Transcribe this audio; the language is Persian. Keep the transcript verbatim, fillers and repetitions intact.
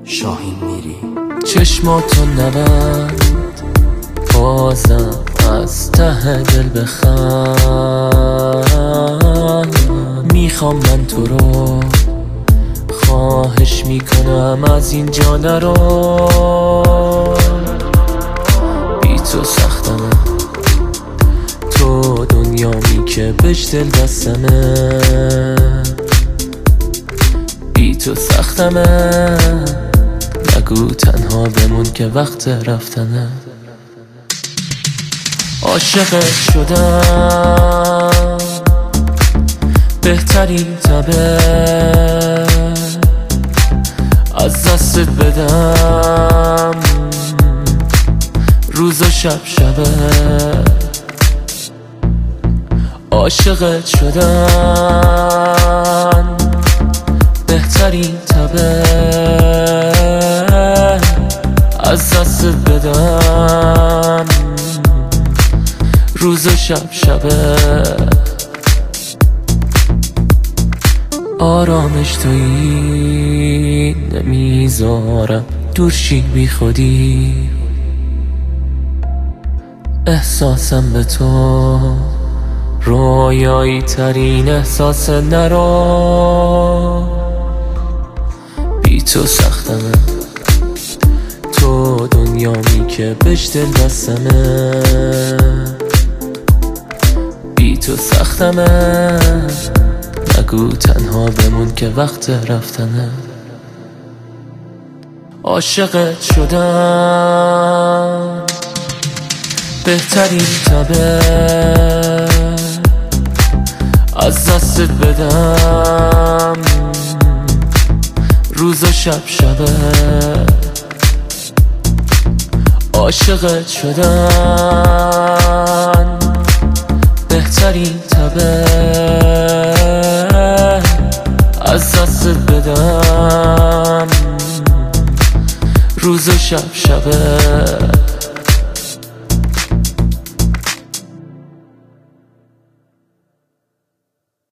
شاهین میری. چشماتو نبند بازم از ته دل بخند. میخوام من تو رو، خواهش میکنم از اینجا نرو. بی تو سختمه، تو دنیامی که بهش دل بستمه. بی تو سختمه، نگو تنها بمون که وقت رفتنه. عاشقت شدم بهترین تبه، از دستت بدم روز و شب شبه. عاشقت شدم بهترین تبه، از دستت بدم روز و شب شبه. آرامش تویی نمیذارم دورشی بی خودی. احساسم به تو رویایی ترین احساس، نرو. بی تو سختمه، تو دنیامی که بهش دل بستمه. بی تو سختمه، نگو تنها بمون که وقت رفتنه. عاشقت شدم بهترین تبه، از دستت بدم روز و شب شبه. عاشقت شدم بهترین تبه، از دستت بدم روز و شب شبه.